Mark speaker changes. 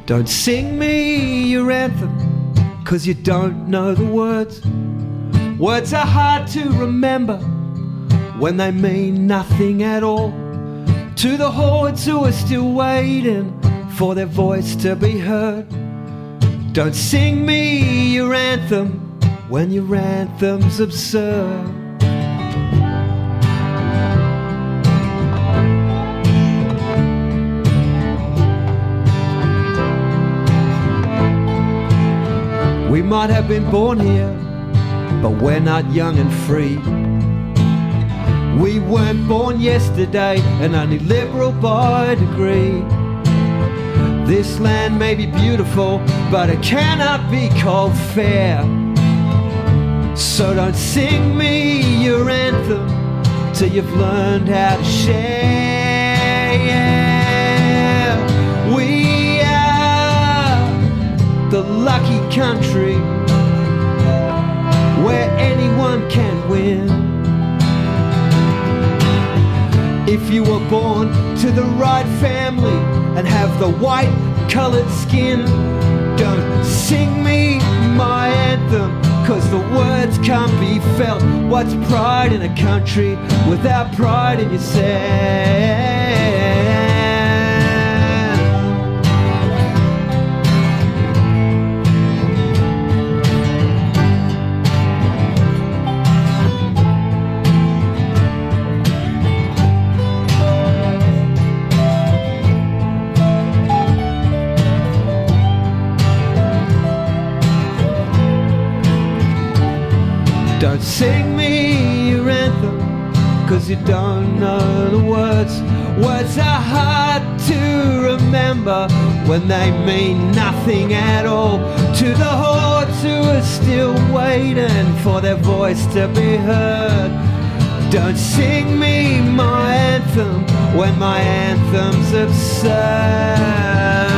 Speaker 1: Don't sing me your anthem, 'cause you don't know the words. Words are hard to remember when they mean nothing at all. To the hordes who are still waiting for their voice to be heard. Don't sing me your anthem when your anthem's absurd. We might have been born here, but we're not young and free. We weren't born yesterday and only liberal by degree. This land may be beautiful, but it cannot be called fair. So don't sing me your anthem till you've learned how to share. We are the lucky country where anyone can win. If you were born to the right family and have the white coloured skin, don't sing me my anthem, 'cause the words can't be felt. What's pride in a country without pride in yourself? Don't sing me your anthem, 'cause you don't know the words. Words are hard to remember when they mean nothing at all. To the hordes who are still waiting for their voice to be heard. Don't sing me my anthem when my anthem's absurd.